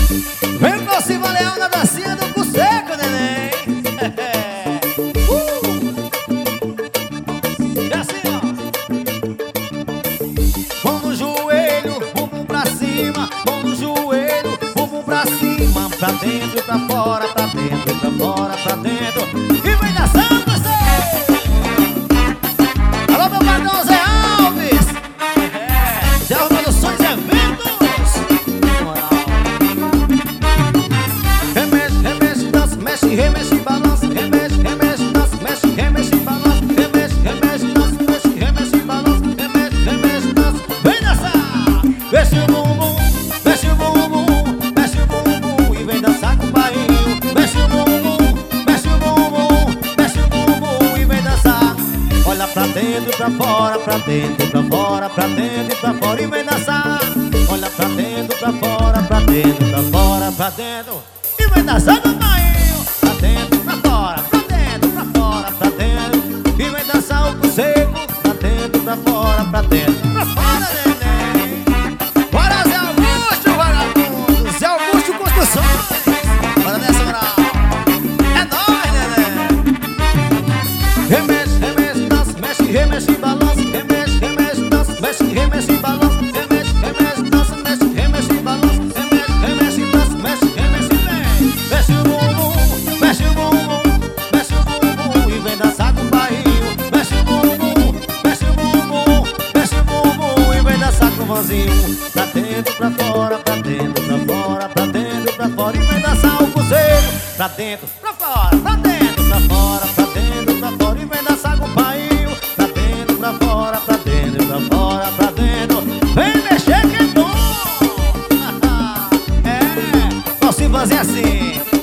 Vem com Silva Leão na dancinha do Cusseco, neném. É assim, ó. Mão no joelho, bumbum pra cima. Mão no joelho, bumbum pra cima. Pra dentro e pra fora, pra dentro e pra fora, pra dentro. E vem dançando você. Alô, meu patrão Zé Alves. Zé Organizações e Eventos. Remexe, remexe, dança, mexe, remexe, balança. Remexe, remexe, dança, mexe, remexe, balança. Remexe, remexe, dança, mexe, remexe, balança. Remexe, remexe, dança. Vem dançar. Mexe o bumbum, mexe o bumbum, mexe o bumbum e vem dançar com o barrinho. Mexe o bumbum, mexe o bumbum, mexe o bumbum e vem dançar. Olha pra dentro, pra fora, pra dentro, pra fora, pra dentro, pra fora e vem dançar. Olha pra dentro, pra fora, pra dentro, pra fora, pra dentro e vem dançar com o barrinho. Pra dentro, pra fora, pra dentro, pra fora, pra dentro e vem dançar o Cusseco. Pra dentro, pra fora, pra dentro, pra fora, neném. Bora, Zé Augusto, vagabundo. Zé Augusto Construções. Bora nessa moral. É nóis, neném. Remexe, remexe, dança, mexe, remexe, balança. Remexe, remexe, dança, mexe, remexe, balança. Remexe, remexe, dança, mexe, remexe, balança. Remexe, remexe, dança, mexe, remexe, vem. Mexe o bumbum, mexe o bumbum, mexe o bumbum e vem dançar com o barrinho. Mexe o bumbum, mexe o bumbum, mexe o bumbum e vem dançar com o vozinho. Pra dentro, pra fora, pra dentro, pra fora, pra dentro, pra fora e vem dançar o Cusseco. Pra dentro, pra fora, pra dentro, pra fora, pra dentro, pra fora e vem dançar com o barrinho. Pra dentro, pra fora, pra dentro, pra fora, pra dentro. Vem mexer que é bom. É, posso fazer assim.